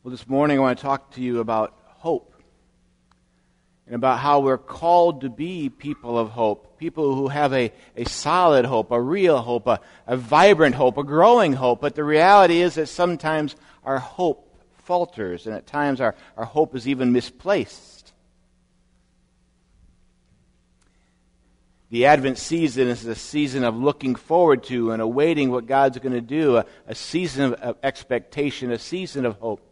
Well, this morning I want to talk to you about hope and about how we're called to be people of hope, people who have a solid hope, a real hope, a vibrant hope, a growing hope. But the reality is that sometimes our hope falters, and at times our hope is even misplaced. The Advent season is a season of looking forward to and awaiting what God's going to do, a season of expectation, a season of hope.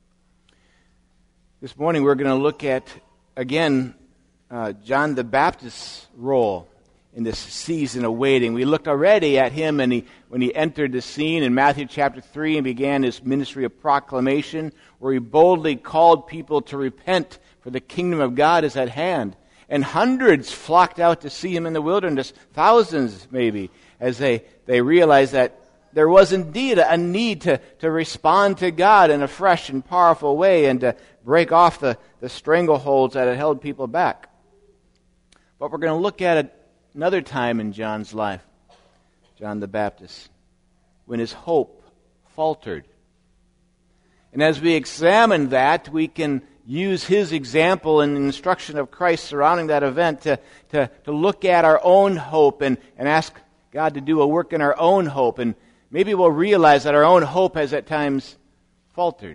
This morning we're going to look at, again, John the Baptist's role in this season of waiting. We looked already at him when he entered the scene in Matthew chapter 3 and began his ministry of proclamation, where he boldly called people to repent, for the kingdom of God is at hand. And hundreds flocked out to see him in the wilderness, thousands maybe, as they realized that there was indeed a need to respond to God in a fresh and powerful way and to break off the strangleholds that had held people back. But we're going to look at another time in John's life, John the Baptist, when his hope faltered. And as we examine that, we can use his example and the instruction of Christ surrounding that event to look at our own hope and ask God to do a work in our own hope. And maybe we'll realize that our own hope has at times faltered.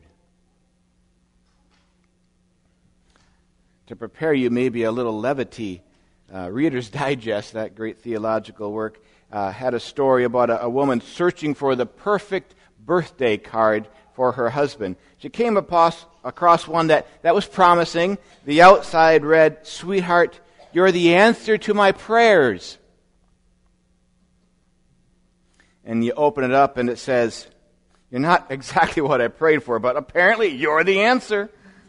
To prepare you maybe a little levity, Reader's Digest, that great theological work, had a story about a woman searching for the perfect birthday card for her husband. She came across one that was promising. The outside read, "Sweetheart, you're the answer to my prayers." And you open it up and it says, "You're not exactly what I prayed for, but apparently you're the answer."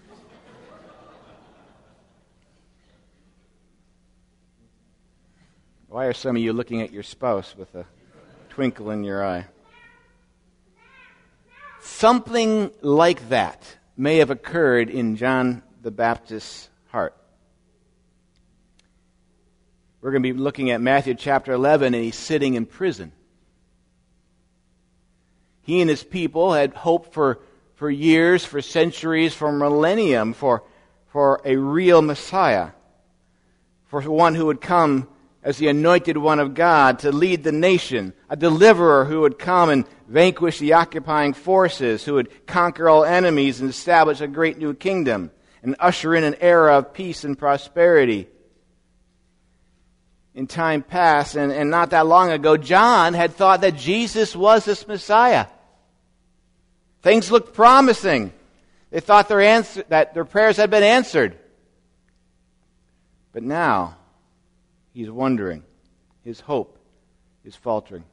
Why are some of you looking at your spouse with a twinkle in your eye? Something like that may have occurred in John the Baptist's heart. We're going to be looking at Matthew chapter 11, and he's sitting in prison. He and his people had hoped for years, for centuries, for millennium, for a real Messiah, for one who would come as the anointed one of God to lead the nation, a deliverer who would come and vanquish the occupying forces, who would conquer all enemies and establish a great new kingdom, and usher in an era of peace and prosperity. In time past, and not that long ago, John had thought that Jesus was this Messiah. Things looked promising. They thought that their prayers had been answered. But now, he's wondering. His hope is faltering.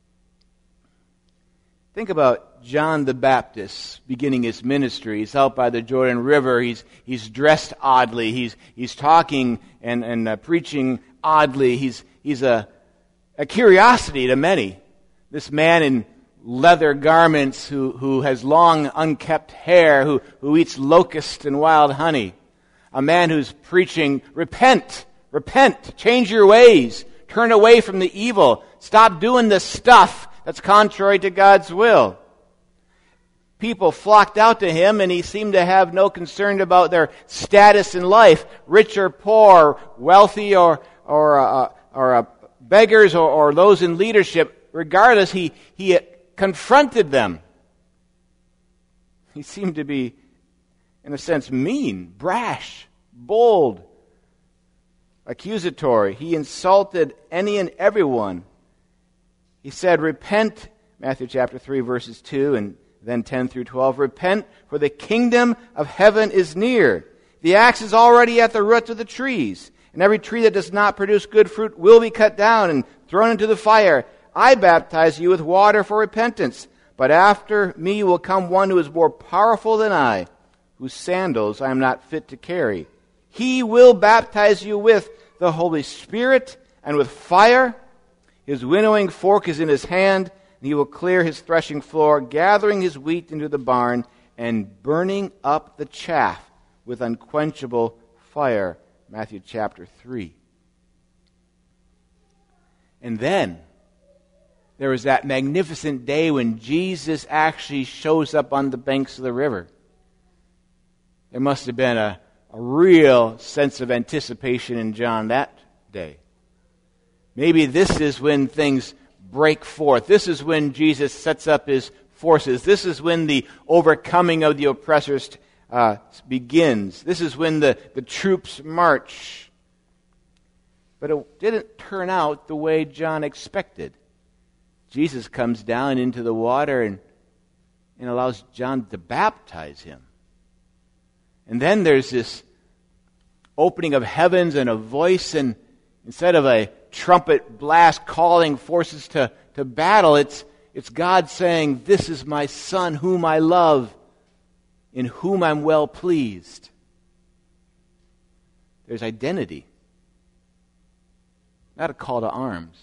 Think about John the Baptist beginning his ministry. He's out by the Jordan River. He's dressed oddly. He's talking and preaching oddly. He's a curiosity to many. This man in leather garments who has long unkept hair, who eats locusts and wild honey. A man who's preaching, repent, change your ways, turn away from the evil, stop doing the stuff that's contrary to God's will. People flocked out to him, and he seemed to have no concern about their status in life, rich or poor, wealthy or beggars or those in leadership. Regardless, he confronted them. He seemed to be, in a sense, mean, brash, bold, accusatory. He insulted any and everyone. He said, "Repent," Matthew chapter 3, verses 2 and then 10 through 12. "Repent, for the kingdom of heaven is near. The axe is already at the roots of the trees, and every tree that does not produce good fruit will be cut down and thrown into the fire. I baptize you with water for repentance, but after me will come one who is more powerful than I, whose sandals I am not fit to carry. He will baptize you with the Holy Spirit and with fire. His winnowing fork is in his hand, and he will clear his threshing floor, gathering his wheat into the barn and burning up the chaff with unquenchable fire." Matthew chapter 3. And then there was that magnificent day when Jesus actually shows up on the banks of the river. There must have been a real sense of anticipation in John that day. Maybe this is when things break forth. This is when Jesus sets up his forces. This is when the overcoming of the oppressors begins. This is when the troops march. But it didn't turn out the way John expected. Jesus comes down into the water and allows John to baptize him. And then there's this opening of heavens and a voice, and instead of a trumpet blast calling forces to battle, it's God saying, "This is my Son whom I love, in whom I'm well pleased." There's identity, not a call to arms.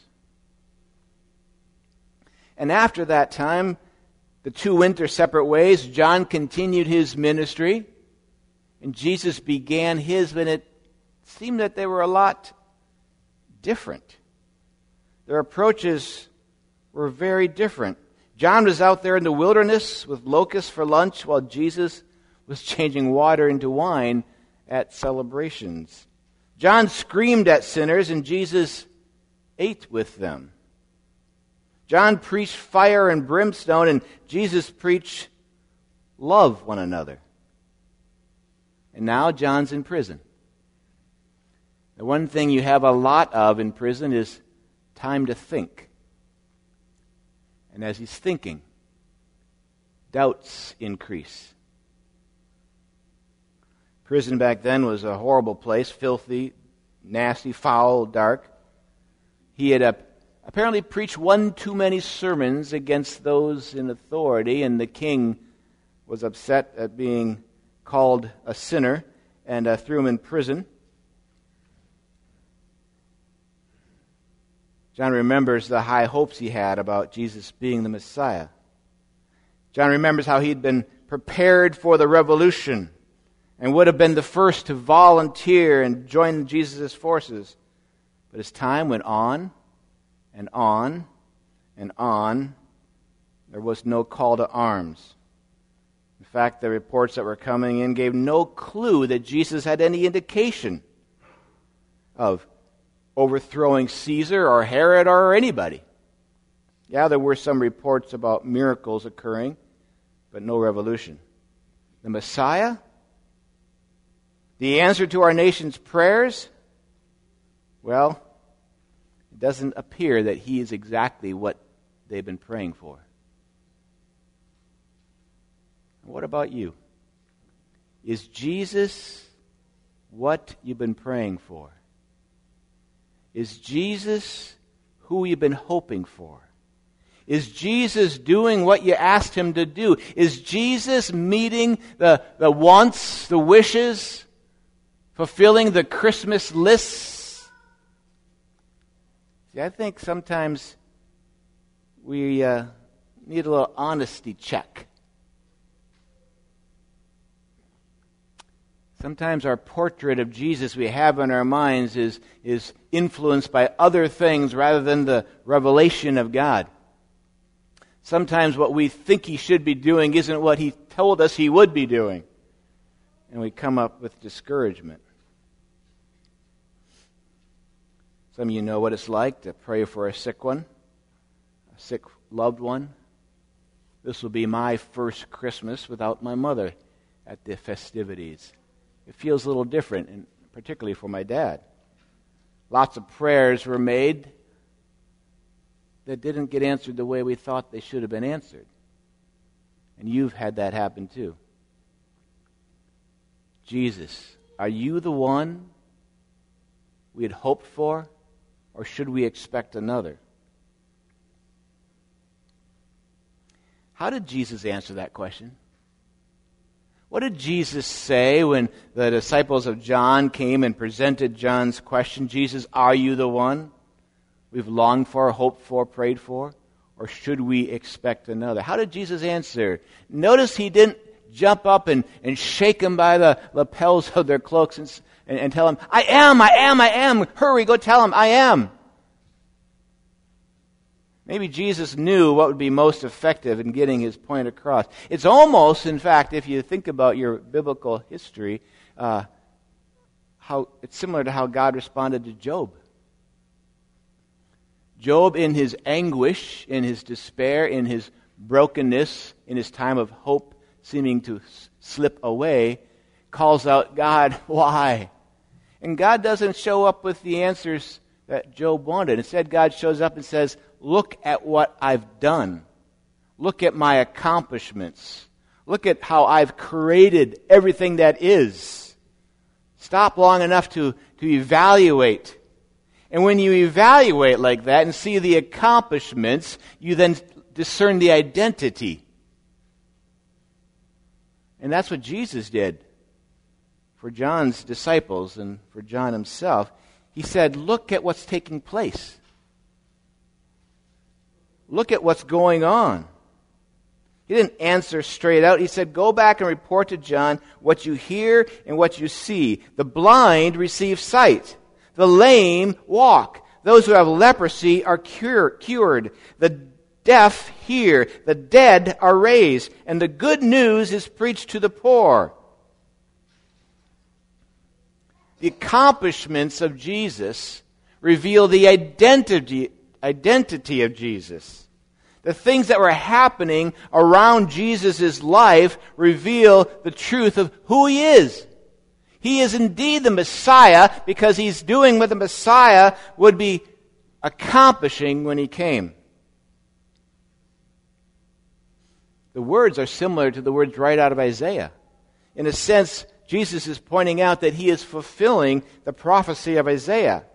And after that time, the two went their separate ways. John continued his ministry, and Jesus began his, and it seemed that they were a lot different. Their approaches were very different. John was out there in the wilderness with locusts for lunch, while Jesus was changing water into wine at celebrations. John screamed at sinners, and Jesus ate with them. John preached fire and brimstone, and Jesus preached love one another. And now John's in prison. The one thing you have a lot of in prison is time to think. And as he's thinking, doubts increase. Prison back then was a horrible place, filthy, nasty, foul, dark. He had apparently preached one too many sermons against those in authority, and the king was upset at being called a sinner and threw him in prison. John remembers the high hopes he had about Jesus being the Messiah. John remembers how he'd been prepared for the revolution and would have been the first to volunteer and join Jesus' forces. But as time went on and on and on, there was no call to arms. In fact, the reports that were coming in gave no clue that Jesus had any indication of overthrowing Caesar or Herod or anybody. Yeah, there were some reports about miracles occurring, but no revolution. The Messiah? The answer to our nation's prayers? Well, it doesn't appear that he is exactly what they've been praying for. What about you? Is Jesus what you've been praying for? Is Jesus who you've been hoping for? Is Jesus doing what you asked him to do? Is Jesus meeting the wants, the wishes, fulfilling the Christmas lists? See, I think sometimes we need a little honesty check. Sometimes our portrait of Jesus we have in our minds is influenced by other things rather than the revelation of God. Sometimes what we think he should be doing isn't what he told us he would be doing. And we come up with discouragement. Some of you know what it's like to pray for a sick one, a sick loved one. This will be my first Christmas without my mother at the festivities. It feels a little different, and particularly for my dad. Lots of prayers were made that didn't get answered the way we thought they should have been answered. And you've had that happen too. Jesus, are you the one we had hoped for, or should we expect another? How did Jesus answer that question? What did Jesus say when the disciples of John came and presented John's question? Jesus, are you the one we've longed for, hoped for, prayed for? Or should we expect another? How did Jesus answer? Notice he didn't jump up and shake them by the lapels of their cloaks and tell them, I am. Hurry, go tell them, I am. Maybe Jesus knew what would be most effective in getting his point across. It's almost, in fact, if you think about your biblical history, how it's similar to how God responded to Job. Job, in his anguish, in his despair, in his brokenness, in his time of hope seeming to slip away, calls out, God, why? And God doesn't show up with the answers that Job wanted. Instead, God shows up and says, look at what I've done. Look at my accomplishments. Look at how I've created everything that is. Stop long enough to evaluate. And when you evaluate like that and see the accomplishments, you then discern the identity. And that's what Jesus did for John's disciples and for John himself. He said, look at what's taking place. Look at what's going on. He didn't answer straight out. He said, go back and report to John what you hear and what you see. The blind receive sight. The lame walk. Those who have leprosy are cured. The deaf hear. The dead are raised. And the good news is preached to the poor. The accomplishments of Jesus reveal the identity of Jesus. The things that were happening around Jesus' life reveal the truth of who he is. He is indeed the Messiah because he's doing what the Messiah would be accomplishing when he came. The words are similar to the words right out of Isaiah. In a sense, Jesus is pointing out that he is fulfilling the prophecy of Isaiah.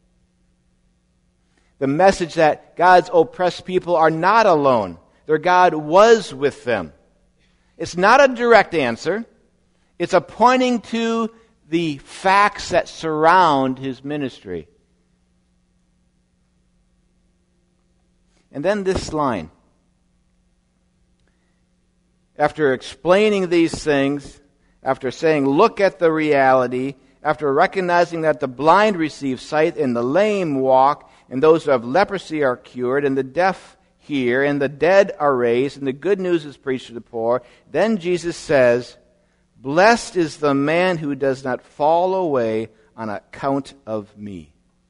The message that God's oppressed people are not alone. Their God was with them. It's not a direct answer. It's a pointing to the facts that surround his ministry. And then this line. After explaining these things, after saying, look at the reality, after recognizing that the blind receive sight and the lame walk, and those who have leprosy are cured, and the deaf hear, and the dead are raised, and the good news is preached to the poor, then Jesus says, blessed is the man who does not fall away on account of me.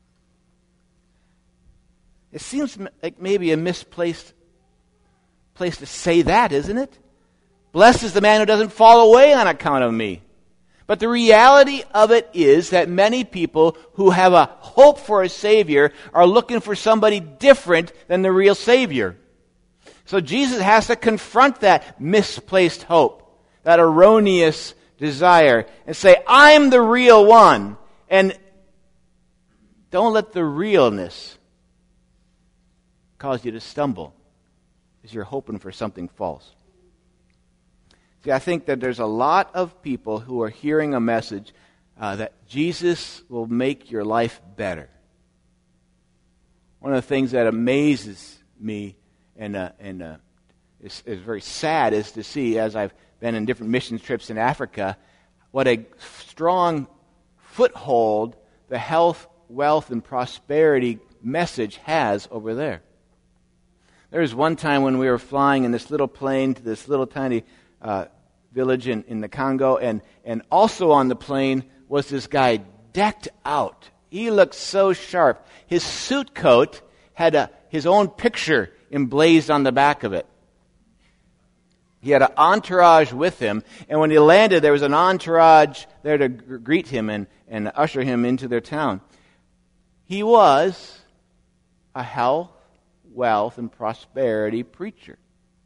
It seems like maybe a misplaced place to say that, isn't it? Blessed is the man who doesn't fall away on account of me. But the reality of it is that many people who have a hope for a Savior are looking for somebody different than the real Savior. So Jesus has to confront that misplaced hope, that erroneous desire, and say, I'm the real one. And don't let the realness cause you to stumble as you're hoping for something false. See, I think that there's a lot of people who are hearing a message that Jesus will make your life better. One of the things that amazes me and is very sad is to see, as I've been in different mission trips in Africa, what a strong foothold the health, wealth, and prosperity message has over there. There was one time when we were flying in this little plane to this little tiny village in the Congo, and also on the plane was this guy decked out. He looked so sharp. His suit coat had his own picture emblazed on the back of it. He had an entourage with him, and when he landed, there was an entourage there to greet him and usher him into their town. He was a health, wealth, and prosperity preacher.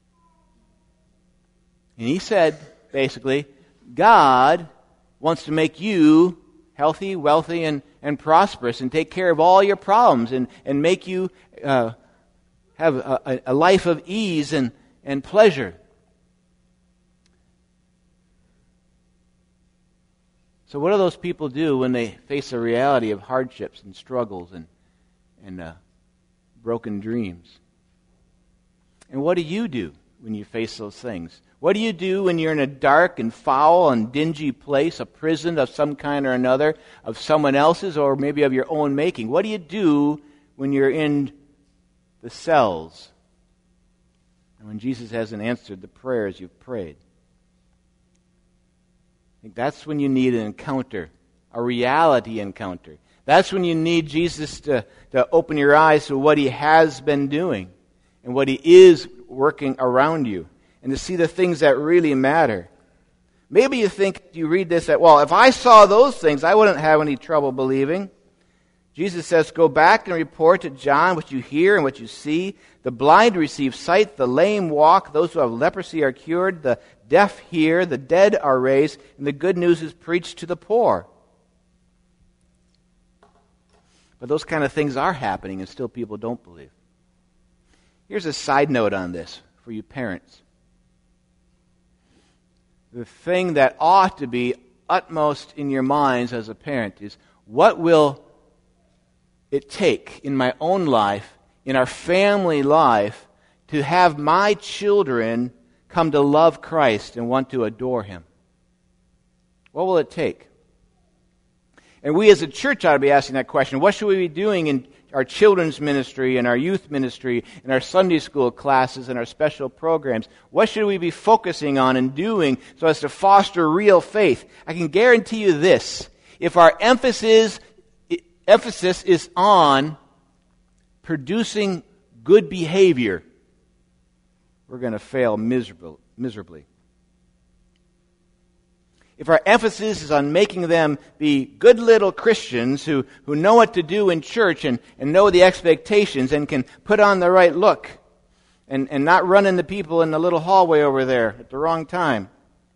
And he said, basically, God wants to make you healthy, wealthy, and prosperous and take care of all your problems and make you have a life of ease and pleasure. So what do those people do when they face the reality of hardships and struggles and broken dreams? And what do you do when you face those things? What do you do when you're in a dark and foul and dingy place, a prison of some kind or another, of someone else's or maybe of your own making? What do you do when you're in the cells, and when Jesus hasn't answered the prayers you've prayed. I think that's when you need an encounter, a reality encounter. That's when you need Jesus to open your eyes to what He has been doing and what He is working around you, and to see the things that really matter. Maybe you think, you read this, that, well, if I saw those things, I wouldn't have any trouble believing. Jesus says, go back and report to John what you hear and what you see. The blind receive sight, the lame walk, those who have leprosy are cured, the deaf hear, the dead are raised, and the good news is preached to the poor. But those kind of things are happening, and still people don't believe. Here's a side note on this for you parents. The thing that ought to be utmost in your minds as a parent is, what will it take in my own life, in our family life, to have my children come to love Christ and want to adore Him? What will it take? And we as a church ought to be asking that question. What should we be doing in our children's ministry and our youth ministry and our Sunday school classes and our special programs? What should we be focusing on and doing so as to foster real faith? I can guarantee you this. If our emphasis is on producing good behavior, we're going to fail miserably. If our emphasis is on making them be good little Christians who know what to do in church and know the expectations and can put on the right look and not run into people in the little hallway over there at the wrong time,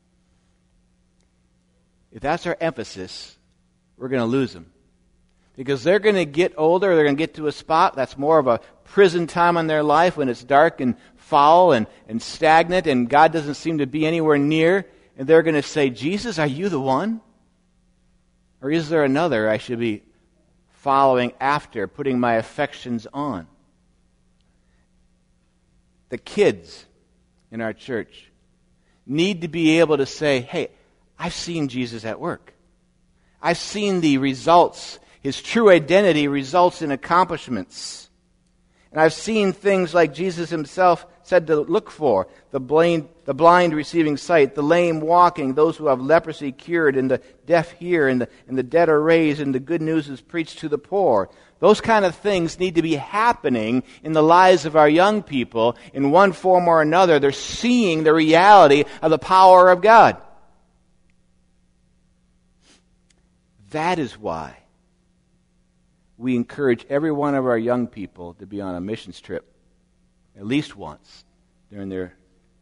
if that's our emphasis, we're going to lose them. Because they're going to get older, they're going to get to a spot that's more of a prison time in their life when it's dark and foul and stagnant and God doesn't seem to be anywhere near. And they're going to say, Jesus, are you the one? Or is there another I should be following after, putting my affections on? The kids in our church need to be able to say, hey, I've seen Jesus at work. I've seen the results. His true identity results in accomplishments. And I've seen things like Jesus Himself said to look for. The blind receiving sight, the lame walking, those who have leprosy cured, and the deaf hear, and the dead are raised, and the good news is preached to the poor. Those kind of things need to be happening in the lives of our young people in one form or another. They're seeing the reality of the power of God. That is why we encourage every one of our young people to be on a missions trip at least once during their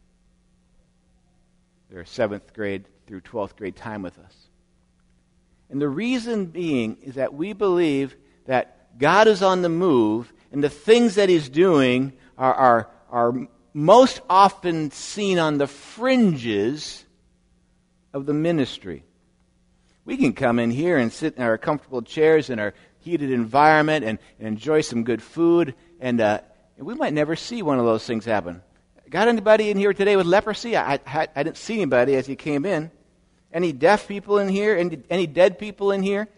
7th grade through 12th grade time with us. And the reason being is that we believe that God is on the move, and the things that He's doing are most often seen on the fringes of the ministry. We can come in here and sit in our comfortable chairs in our heated environment and enjoy some good food, and we might never see one of those things happen. Got anybody in here today with leprosy? I didn't see anybody as you came in. Any deaf people in here? Any dead people in here?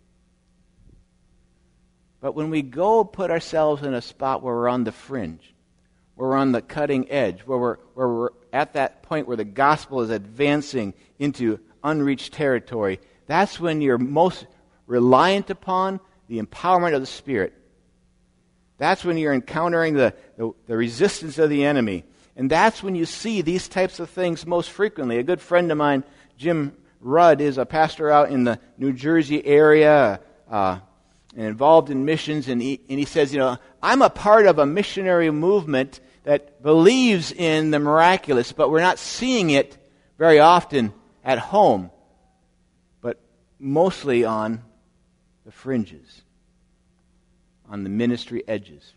But when we go put ourselves in a spot where we're on the fringe, where we're on the cutting edge, where we're at that point where the gospel is advancing into unreached territory, that's when you're most reliant upon the empowerment of the Spirit. That's when you're encountering the resistance of the enemy. And that's when you see these types of things most frequently. A good friend of mine, Jim Rudd, is a pastor out in the New Jersey area and involved in missions. And he says, I'm a part of a missionary movement that believes in the miraculous, but we're not seeing it very often at home, but mostly on the fringes, on the ministry edges.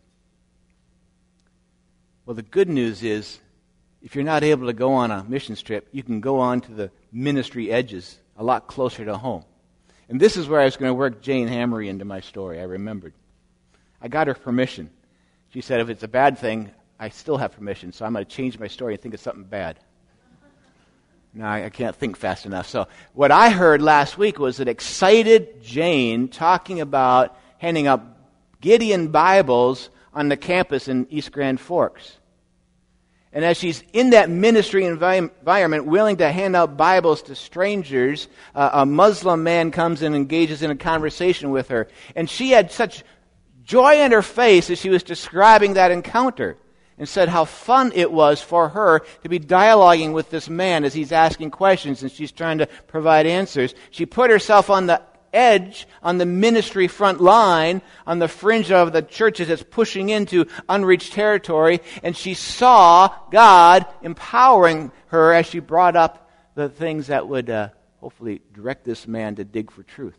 Well, the good news is, if you're not able to go on a missions trip, you can go on to the ministry edges a lot closer to home. And this is where I was going to work Jane Hammery into my story, I remembered. I got her permission. She said, if it's a bad thing, I still have permission, so I'm going to change my story and think it's something bad. No, I can't think fast enough. So what I heard last week was an excited Jane talking about handing out Gideon Bibles on the campus in East Grand Forks. And as she's in that ministry environment, willing to hand out Bibles to strangers, a Muslim man comes and engages in a conversation with her. And she had such joy in her face as she was describing that encounter, and said how fun it was for her to be dialoguing with this man as he's asking questions and she's trying to provide answers. She put herself on the edge, on the ministry front line, on the fringe of the churches that's pushing into unreached territory, and she saw God empowering her as she brought up the things that would hopefully direct this man to dig for truth.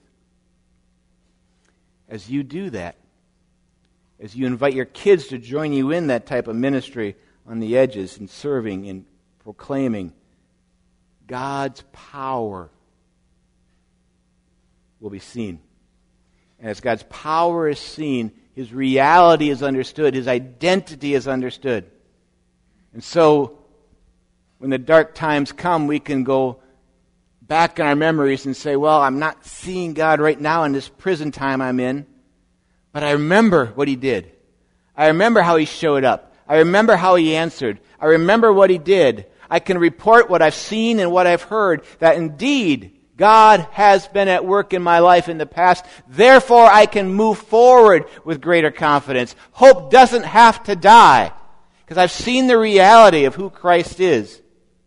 As you do that, as you invite your kids to join you in that type of ministry on the edges and serving and proclaiming, God's power will be seen. And as God's power is seen, His reality is understood, His identity is understood. And so, when the dark times come, we can go back in our memories and say, well, I'm not seeing God right now in this prison time I'm in, but I remember what He did. I remember how He showed up. I remember how He answered. I remember what He did. I can report what I've seen and what I've heard, that indeed God has been at work in my life in the past. Therefore, I can move forward with greater confidence. Hope doesn't have to die, because I've seen the reality of who Christ is.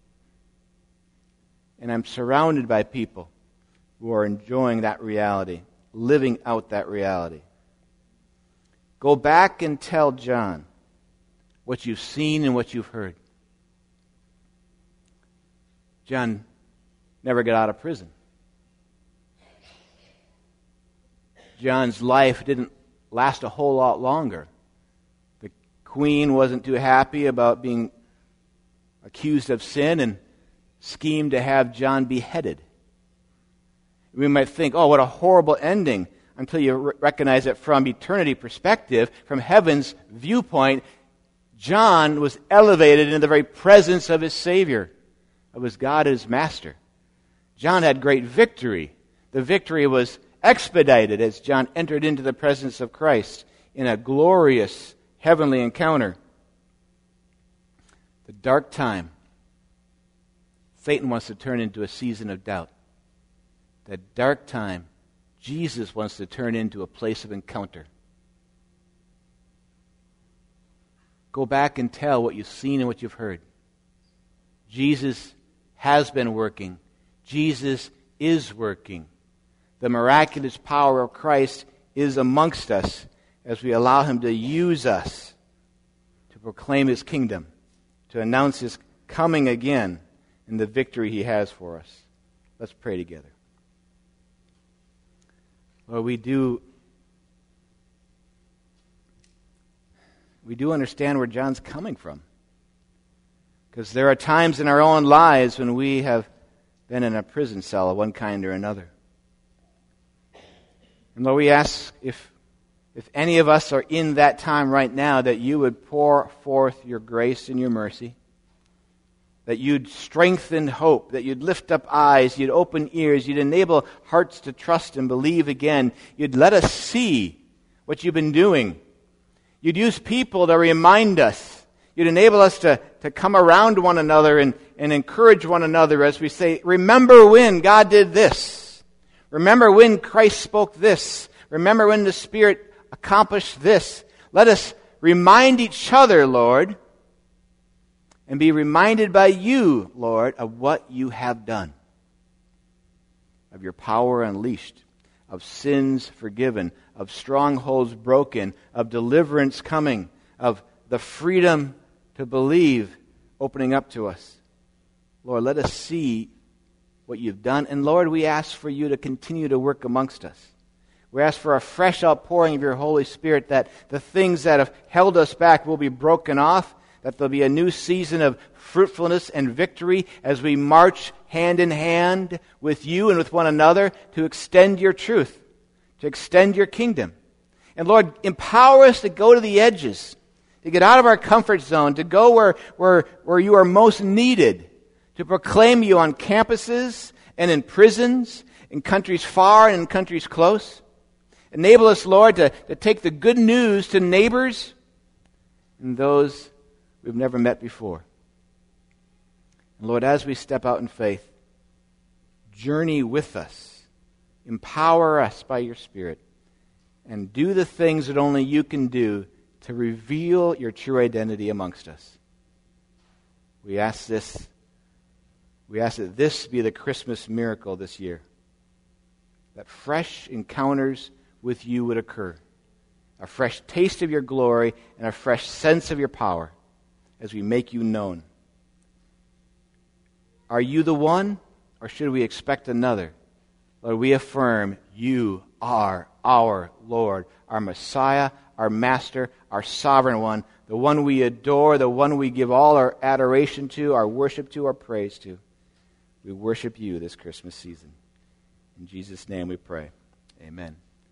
And I'm surrounded by people who are enjoying that reality, living out that reality. Go back and tell John what you've seen and what you've heard. John never got out of prison. John's life didn't last a whole lot longer. The queen wasn't too happy about being accused of sin and schemed to have John beheaded. We might think, oh, what a horrible ending, until you recognize that from eternity perspective, from heaven's viewpoint, John was elevated into the very presence of his Savior, of his God, his Master. John had great victory. The victory was expedited as John entered into the presence of Christ in a glorious heavenly encounter. The dark time, Satan wants to turn into a season of doubt. The dark time, Jesus wants to turn into a place of encounter. Go back and tell what you've seen and what you've heard. Jesus has been working. Jesus is working. The miraculous power of Christ is amongst us as we allow Him to use us to proclaim His kingdom, to announce His coming again and the victory He has for us. Let's pray together. Lord, we do understand where John's coming from. Because there are times in our own lives when we have been in a prison cell of one kind or another. And Lord, we ask if any of us are in that time right now, that you would pour forth your grace and your mercy, that you'd strengthen hope, that you'd lift up eyes, you'd open ears, you'd enable hearts to trust and believe again. You'd let us see what you've been doing. You'd use people to remind us. You'd enable us to come around one another and encourage one another as we say, remember when God did this. Remember when Christ spoke this. Remember when the Spirit accomplished this. Let us remind each other, Lord, and be reminded by you, Lord, of what you have done, of your power unleashed, of sins forgiven, of strongholds broken, of deliverance coming, of the freedom to believe opening up to us. Lord, let us see what you've done. And Lord, we ask for you to continue to work amongst us. We ask for a fresh outpouring of your Holy Spirit, that the things that have held us back will be broken off, that there'll be a new season of fruitfulness and victory as we march hand in hand with you and with one another to extend your truth, to extend your kingdom. And Lord, empower us to go to the edges, to get out of our comfort zone, to go where you are most needed, to proclaim you on campuses and in prisons, in countries far and in countries close. Enable us, Lord, to take the good news to neighbors, and those we've never met before. And Lord, as we step out in faith, journey with us, empower us by your Spirit, and do the things that only you can do to reveal your true identity amongst us. We ask that this be the Christmas miracle this year, that fresh encounters with you would occur, a fresh taste of your glory and a fresh sense of your power as we make you known. Are you the one, or should we expect another? Lord, we affirm you are our Lord, our Messiah, our Master, our Sovereign One, the one we adore, the one we give all our adoration to, our worship to, our praise to. We worship you this Christmas season. In Jesus' name we pray. Amen.